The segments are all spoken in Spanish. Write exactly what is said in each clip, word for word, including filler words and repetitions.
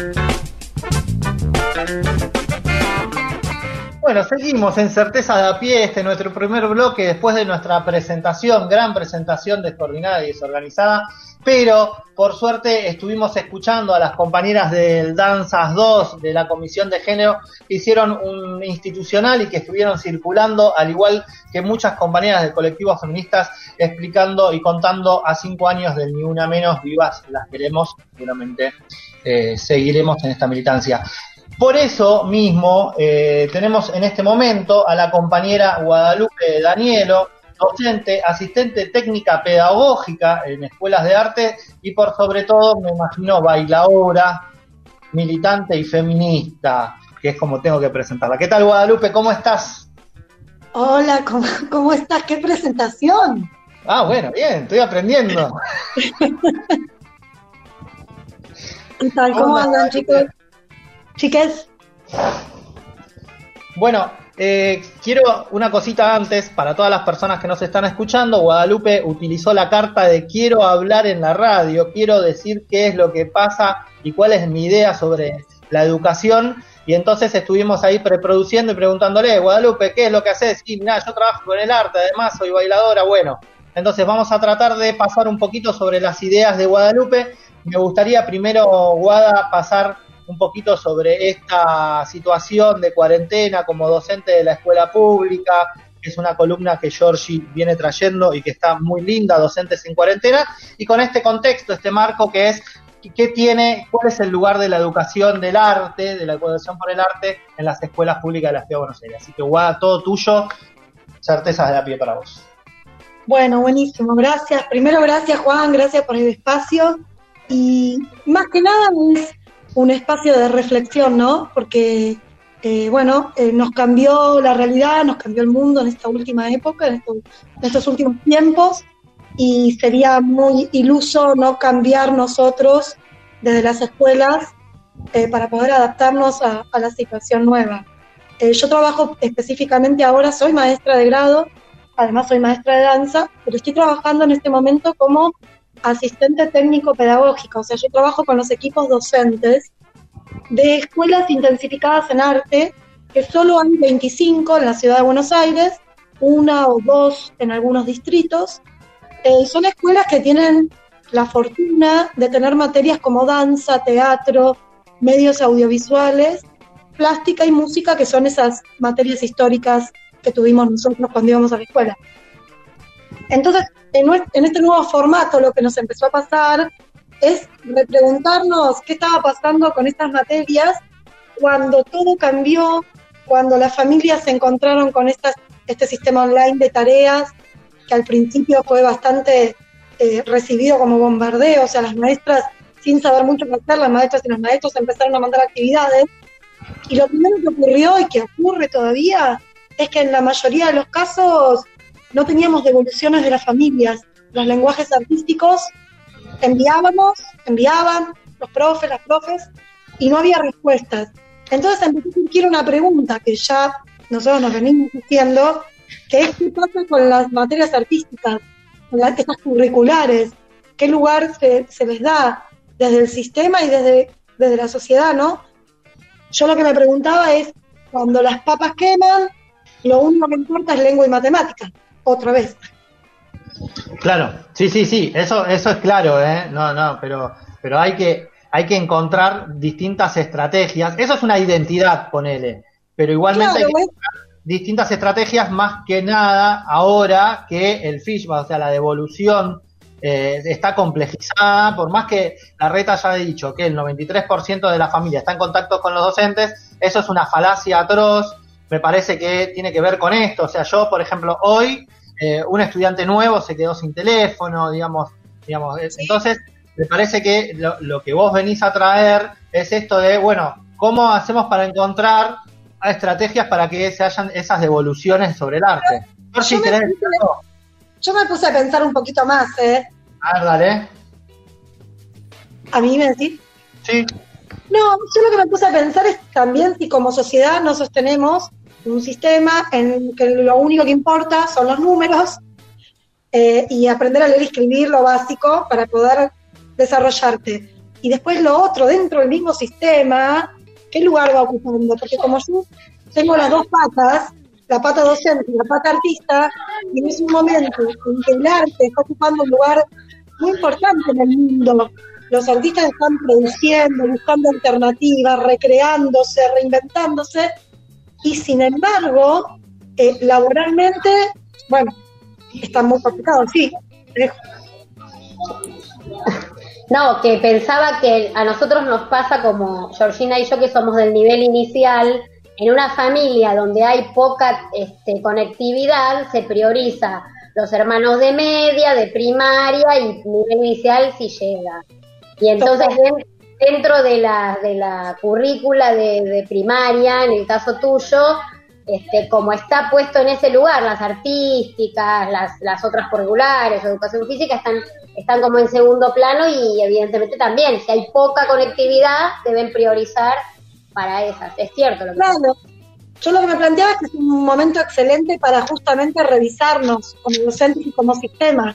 Bueno, seguimos en Certezas de a Pie, este nuestro primer bloque después de nuestra presentación, gran presentación descoordinada y desorganizada, pero por suerte estuvimos escuchando a las compañeras del Danzas dos de la Comisión de Género que hicieron un institucional y que estuvieron circulando, al igual que muchas compañeras del colectivo feministas, explicando y contando a cinco años del Ni Una Menos, vivas las queremos, seguramente eh, seguiremos en esta militancia. Por eso mismo eh, tenemos en este momento a la compañera Guadalupe Danielo, docente, asistente técnica pedagógica en escuelas de arte y por sobre todo, me imagino, bailaora, militante y feminista, que es como tengo que presentarla. ¿Qué tal, Guadalupe? ¿Cómo estás? Hola, ¿cómo, cómo estás? ¡Qué presentación! Ah, bueno, bien, estoy aprendiendo. ¿Qué tal? ¿Cómo andan, chicos? Chiques. Bueno, eh, quiero una cosita antes para todas las personas que nos están escuchando. Guadalupe utilizó la carta de quiero hablar en la radio, quiero decir qué es lo que pasa y cuál es mi idea sobre la educación. Y entonces estuvimos ahí preproduciendo y preguntándole, Guadalupe, ¿qué es lo que haces? Sí, mirá, yo trabajo con el arte, además soy bailadora. Bueno, entonces vamos a tratar de pasar un poquito sobre las ideas de Guadalupe. Me gustaría primero, Guada, pasar un poquito sobre esta situación de cuarentena como docente de la escuela pública, que es una columna que Georgie viene trayendo y que está muy linda, Docentes en Cuarentena, y con este contexto, este marco que es, ¿qué tiene, cuál es el lugar de la educación del arte, de la educación por el arte en las escuelas públicas de la Ciudad de Buenos Aires? Así que, Guada, todo tuyo, Certezas de a Pie para vos. Bueno, buenísimo, gracias. Primero, gracias, Juan, gracias por el espacio, y más que nada es un espacio de reflexión, ¿no? Porque, eh, bueno, eh, nos cambió la realidad, nos cambió el mundo en esta última época, en estos, en estos últimos tiempos, y sería muy iluso no cambiar nosotros desde las escuelas eh, para poder adaptarnos a, a la situación nueva. Eh, yo trabajo específicamente ahora, soy maestra de grado, además soy maestra de danza, pero estoy trabajando en este momento como asistente técnico pedagógico, o sea, yo trabajo con los equipos docentes de escuelas intensificadas en arte, que solo hay veinticinco en la Ciudad de Buenos Aires, una o dos en algunos distritos. Eh, son escuelas que tienen la fortuna de tener materias como danza, teatro, medios audiovisuales, plástica y música, que son esas materias históricas que tuvimos nosotros cuando íbamos a la escuela. Entonces, en, en este nuevo formato lo que nos empezó a pasar es repreguntarnos qué estaba pasando con estas materias cuando todo cambió, cuando las familias se encontraron con estas, este sistema online de tareas, que al principio fue bastante eh, recibido como bombardeo, o sea, las maestras, sin saber mucho qué hacer, las maestras y los maestros empezaron a mandar actividades, y lo primero que ocurrió y que ocurre todavía es que en la mayoría de los casos no teníamos devoluciones de las familias. Los lenguajes artísticos enviábamos, enviaban los profes, las profes, y no había respuestas. Entonces empecé a surgir una pregunta que ya nosotros nos venimos diciendo, que es qué pasa con las materias artísticas, con las, estas curriculares, qué lugar se, se les da desde el sistema y desde, desde la sociedad, ¿no? Yo lo que me preguntaba es, cuando las papas queman, lo único que importa es lengua y matemática. Otra vez. Claro, sí, sí, sí, eso, eso es claro, ¿eh? No, no, pero, pero hay que, hay que encontrar distintas estrategias. Eso es una identidad, ponele, pero igualmente claro, hay que encontrar distintas estrategias, más que nada ahora que el feedback, o sea, la devolución eh, está complejizada, por más que la Reta haya dicho que el noventa y tres por ciento de la familia está en contacto con los docentes, eso es una falacia atroz. Me parece que tiene que ver con esto. O sea, yo, por ejemplo, hoy, eh, un estudiante nuevo se quedó sin teléfono, digamos, digamos. Entonces, me parece que lo, lo que vos venís a traer es esto de, bueno, ¿cómo hacemos para encontrar estrategias para que se hayan esas devoluciones sobre el arte? Por si yo, querés, me puse, yo me puse a pensar un poquito más, ¿eh? A ver, dale. ¿A mí me decís? Sí. No, yo lo que me puse a pensar es también si como sociedad nos sostenemos un sistema en que lo único que importa son los números eh, y aprender a leer y escribir lo básico para poder desarrollarte. y después lo otro dentro del mismo sistema, ¿qué lugar va ocupando? Porque como yo tengo las dos patas, la pata docente y la pata artista, y en ese momento en que el arte está ocupando un lugar muy importante en el mundo, los artistas están produciendo, buscando alternativas, recreándose, reinventándose, y sin embargo, eh, laboralmente, bueno, están muy complicados, sí. No, que pensaba que a nosotros nos pasa como Georgina y yo, que somos del nivel inicial, en una familia donde hay poca este, conectividad, se prioriza los hermanos de media, de primaria y nivel inicial si llega. Y entonces dentro de la, de la currícula de, de primaria, en el caso tuyo, este, como está puesto en ese lugar, las artísticas, las, las otras curriculares, educación física, están, están como en segundo plano, y evidentemente también, si hay poca conectividad, deben priorizar para esas. Es cierto lo que claro. Yo lo que me planteaba es que es un momento excelente para justamente revisarnos como docentes y como sistema.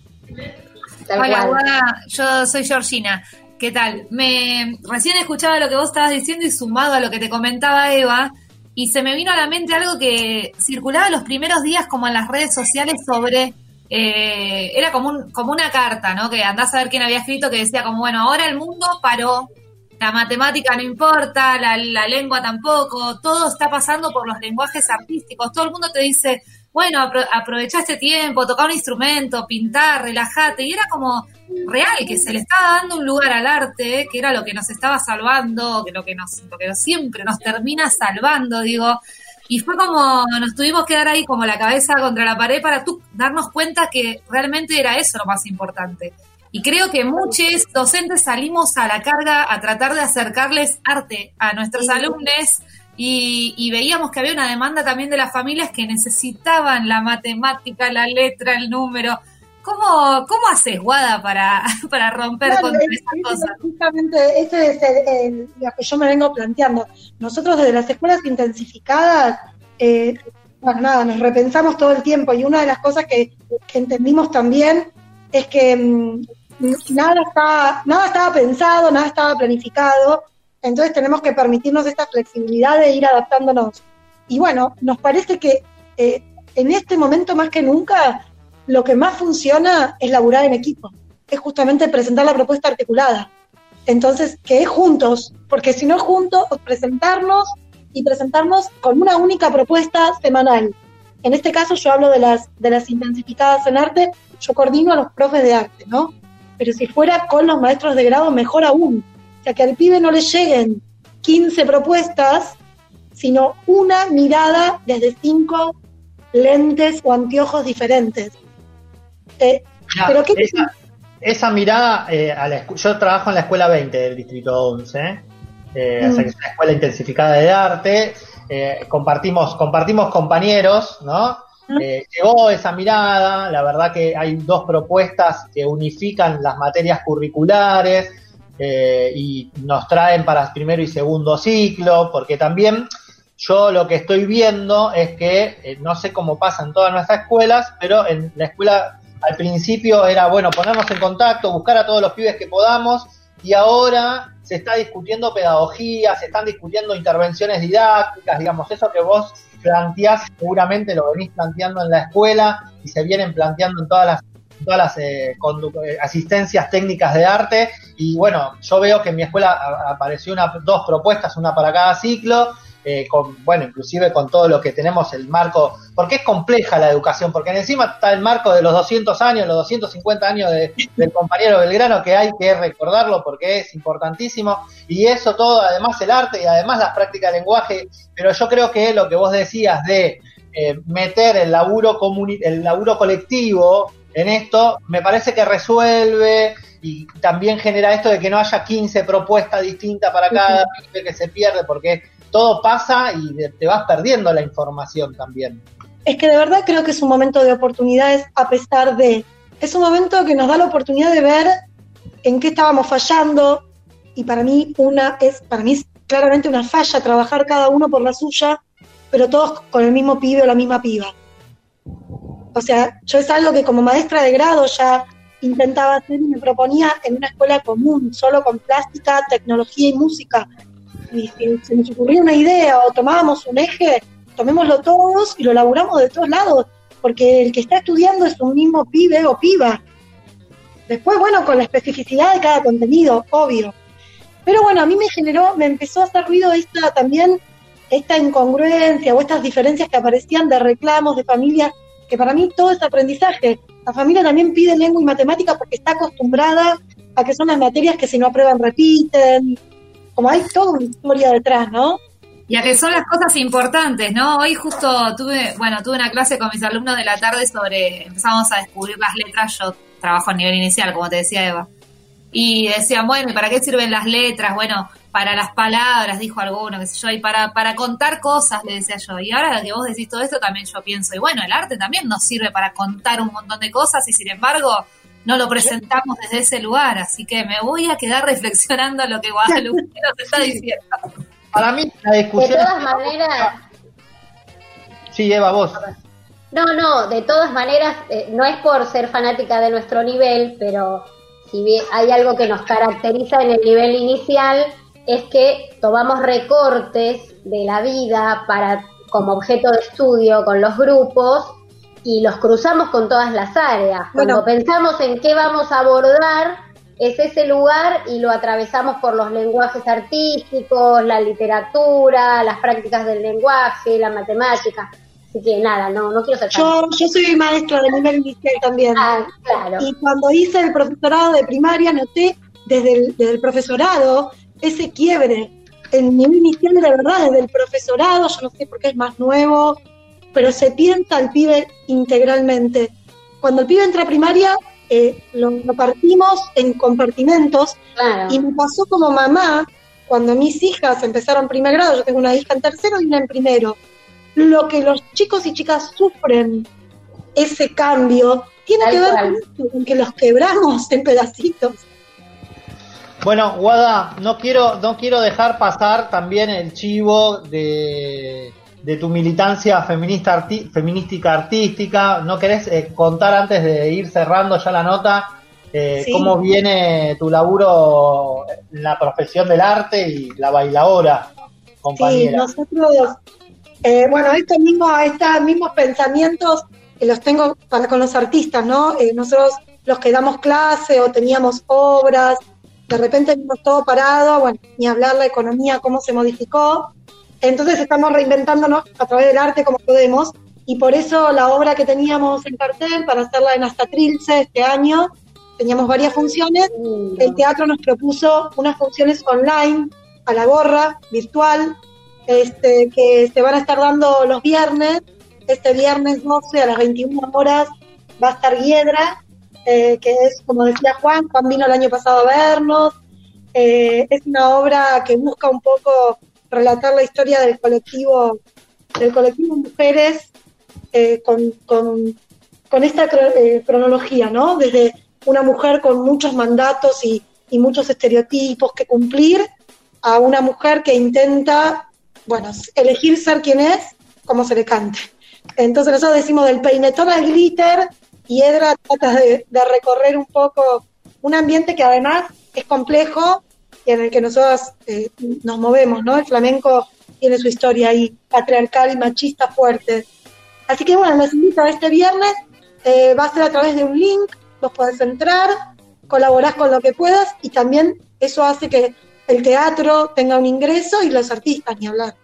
Hola, Guada, yo soy Georgina. ¿Qué tal? Me recién escuchaba lo que vos estabas diciendo y sumado a lo que te comentaba Eva, y se me vino a la mente algo que circulaba los primeros días como en las redes sociales sobre, eh, era como, un, como una carta, ¿no? Que andás a ver quién había escrito, que decía como, bueno, ahora el mundo paró, la matemática no importa, la, la lengua tampoco, todo está pasando por los lenguajes artísticos, todo el mundo te dice, bueno, apro- aprovechá este tiempo, tocar un instrumento, pintar, relajate, y era como real, que se le estaba dando un lugar al arte, que era lo que nos estaba salvando, que lo que nos, lo que siempre nos termina salvando, digo, y fue como, nos tuvimos que dar ahí como la cabeza contra la pared para tú darnos cuenta que realmente era eso lo más importante. Y creo que muchos docentes salimos a la carga a tratar de acercarles arte a nuestros alumnos, y, y veíamos que había una demanda también de las familias que necesitaban la matemática, la letra, el número. ¿Cómo, cómo haces, Guada, para, para romper claro, contra es, esas es, cosas? Justamente esto es el, el, lo que yo me vengo planteando. Nosotros desde las escuelas intensificadas, eh, bueno, nada, nos repensamos todo el tiempo, y una de las cosas que, que entendimos también es que mmm, nada estaba, nada estaba pensado, nada estaba planificado, entonces tenemos que permitirnos esta flexibilidad de ir adaptándonos. Y bueno, nos parece que eh, en este momento más que nunca, lo que más funciona es laburar en equipo, es justamente presentar la propuesta articulada. Entonces, que es juntos, porque si no es juntos, presentarnos y presentarnos con una única propuesta semanal. En este caso yo hablo de las, de las intensificadas en arte, yo coordino a los profes de arte, ¿no? Pero si fuera con los maestros de grado, mejor aún. O sea, que al pibe no le lleguen quince propuestas, sino una mirada desde cinco lentes o anteojos diferentes. Eh, ya, pero ¿qué esa, esa mirada, eh, a la, yo trabajo en la escuela veinte del distrito once, eh, mm. o sea que es una escuela intensificada de arte, eh, compartimos, compartimos compañeros, ¿no? Eh, llegó esa mirada, la verdad que hay dos propuestas que unifican las materias curriculares eh, y nos traen para primero y segundo ciclo, porque también yo lo que estoy viendo es que, eh, no sé cómo pasa en todas nuestras escuelas, pero en la escuela al principio era, bueno, ponernos en contacto, buscar a todos los pibes que podamos, y ahora se está discutiendo pedagogía, se están discutiendo intervenciones didácticas, digamos, eso que vos planteás, seguramente lo venís planteando en la escuela y se vienen planteando en todas las, todas las eh, condu- eh, asistencias técnicas de arte, y bueno, yo veo que en mi escuela a- apareció una, dos propuestas, una para cada ciclo, eh, con, bueno, inclusive con todo lo que tenemos, el marco, porque es compleja la educación, porque encima está el marco de los doscientos años, los doscientos cincuenta años de, del compañero Belgrano, que hay que recordarlo porque es importantísimo, y eso todo, además el arte y además las prácticas de lenguaje, pero yo creo que lo que vos decías de eh, meter el laburo comuni- el laburo colectivo en esto, me parece que resuelve y también genera esto de que no haya quince propuestas distintas para cada pibe que se pierde, porque todo pasa y te vas perdiendo la información también. Es que de verdad creo que es un momento de oportunidades, a pesar de, es un momento que nos da la oportunidad de ver en qué estábamos fallando, y para mí una es, para mí es claramente una falla trabajar cada uno por la suya, pero todos con el mismo pibe o la misma piba. O sea, yo es algo que como maestra de grado ya intentaba hacer y me proponía en una escuela común, solo con plástica, tecnología y música. Y si se nos ocurría una idea o tomábamos un eje, tomémoslo todos y lo laburamos de todos lados, porque el que está estudiando es un mismo pibe o piba. Después, bueno, con la especificidad de cada contenido, obvio. Pero bueno, a mí me generó, me empezó a hacer ruido esta también, esta incongruencia o estas diferencias que aparecían de reclamos de familias, que para mí todo es aprendizaje. La familia también pide lengua y matemática porque está acostumbrada a que son las materias que si no aprueban repiten, como hay toda una historia detrás, ¿no? Y a que son las cosas importantes, ¿no? Hoy justo tuve, bueno, tuve una clase con mis alumnos de la tarde sobre, empezamos a descubrir las letras, yo trabajo a nivel inicial, como te decía Eva, y decían, bueno, ¿y para qué sirven las letras? Bueno, para las palabras, dijo alguno, qué sé yo, y para, para contar cosas, le decía yo. Y ahora que vos decís todo esto, también yo pienso, y bueno, el arte también nos sirve para contar un montón de cosas, y sin embargo, no lo presentamos desde ese lugar, así que me voy a quedar reflexionando lo que Guadalupe nos está diciendo. Para mí, la discusión... De todas maneras... Sí, Eva, vos. No, no, de todas maneras, eh, no es por ser fanática de nuestro nivel, pero si bien hay algo que nos caracteriza en el nivel inicial, es que tomamos recortes de la vida para como objeto de estudio con los grupos y los cruzamos con todas las áreas. Cuando bueno. pensamos en qué vamos a abordar, es ese lugar y lo atravesamos por los lenguajes artísticos, la literatura, las prácticas del lenguaje, la matemática. Así que nada, no, no quiero ser yo, yo soy maestra de nivel inicial también. Ah, claro. Y cuando hice el profesorado de primaria, noté desde el, desde el profesorado ese quiebre. El nivel inicial, de verdad, desde el profesorado, yo no sé por qué es más nuevo, pero se piensa al pibe integralmente. Cuando el pibe entra a primaria, eh, lo, lo partimos en compartimentos. Claro. Y me pasó como mamá, cuando mis hijas empezaron primer grado, yo tengo una hija en tercero y una en primero. Lo que los chicos y chicas sufren, ese cambio, tiene Tal que ver cual. con, con que los quebramos en pedacitos. Bueno, Guada, no quiero, no quiero dejar pasar también el chivo de, de tu militancia feminista arti, feminística artística. ¿No querés eh, contar antes de ir cerrando ya la nota eh, sí. cómo viene tu laburo en la profesión del arte y la bailadora, compañera? Sí, nosotros... Eh, bueno, estos mismos, estos mismos pensamientos eh, los tengo para, con los artistas, ¿no? Eh, nosotros los que damos clase o teníamos obras, de repente vimos todo parado, bueno, ni hablar la economía, cómo se modificó. Entonces estamos reinventándonos a través del arte como podemos, y por eso la obra que teníamos en cartel para hacerla en Hasta Trilce este año, teníamos varias funciones. El teatro nos propuso unas funciones online, a la gorra, virtual, Este, que se van a estar dando los viernes. Este viernes doce a las veintiuna horas va a estar Hiedra, eh, que es, como decía Juan, Juan vino el año pasado a vernos. Eh, es una obra que busca un poco relatar la historia del colectivo, del colectivo Mujeres, eh, con, con, con esta eh, cronología, ¿no? Desde una mujer con muchos mandatos y, y muchos estereotipos que cumplir, a una mujer que intenta, bueno, elegir ser quien es, como se le cante. Entonces nosotros decimos del peinetón al glitter, y Hiedra trata de, de recorrer un poco un ambiente que además es complejo y en el que nosotros eh, nos movemos, ¿no? El flamenco tiene su historia ahí, patriarcal y machista fuerte. Así que bueno, les invito a este viernes, eh, va a ser a través de un link, vos podés entrar, colaborás con lo que puedas, y también eso hace que el teatro tenga un ingreso y los artistas, ni hablar.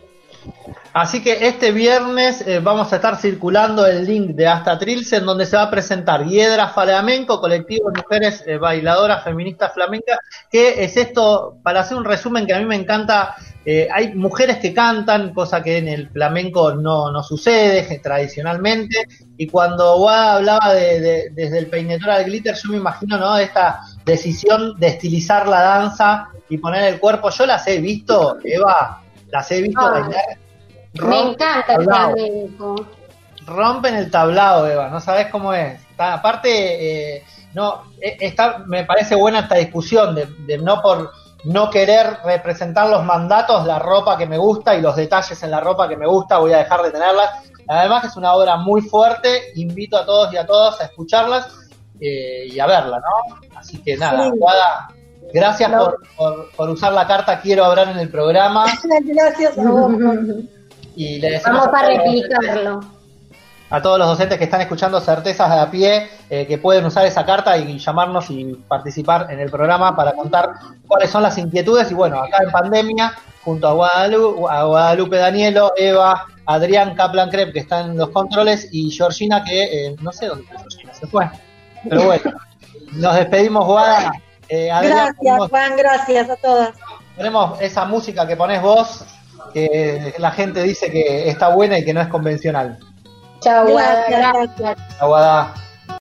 Así que este viernes eh, vamos a estar circulando el link de Hasta Trilce, en donde se va a presentar Hiedra Flamenco, colectivo de mujeres eh, bailadoras feministas flamencas. ¿Qué es esto? Para hacer un resumen que a mí me encanta, eh, hay mujeres que cantan, cosa que en el flamenco no, no sucede tradicionalmente, y cuando Guada hablaba de, de, desde el peinetón al glitter, yo me imagino, ¿no?, esta decisión de estilizar la danza y poner el cuerpo. Yo las he visto, Eva, las he visto Ay, bailar. Me encanta el flamenco. Rompen el tablado, Eva, no sabes cómo es. Está, aparte, eh, no, está, me parece buena esta discusión de, de no por no querer representar los mandatos, la ropa que me gusta y los detalles en la ropa que me gusta, voy a dejar de tenerlas. Además es una obra muy fuerte, invito a todos y a todas a escucharlas. eh, y a verla, ¿no? Así que nada, Sí. Guada, gracias No. por, por, por usar la carta Quiero hablar en el programa. Gracias a vos. Y le decimos Vamos a todos- replicarlo. a todos los docentes que están escuchando Certezas de a pie, eh, que pueden usar esa carta y llamarnos y participar en el programa para contar cuáles son las inquietudes. Y bueno, acá en pandemia, junto a Guadalupe, a Guadalupe Danielo, Eva, Adrián Kaplan Krep, que están en los controles, y Georgina, que eh, no sé dónde está Georgina, se fue. Pero bueno, nos despedimos, Guada. Eh, Adrián, Gracias, ponemos, Juan, gracias a todas. ponemos esa música que pones vos, que la gente dice que está buena y que no es convencional. Chao, Guada, Gracias, gracias. gracias. Aguada.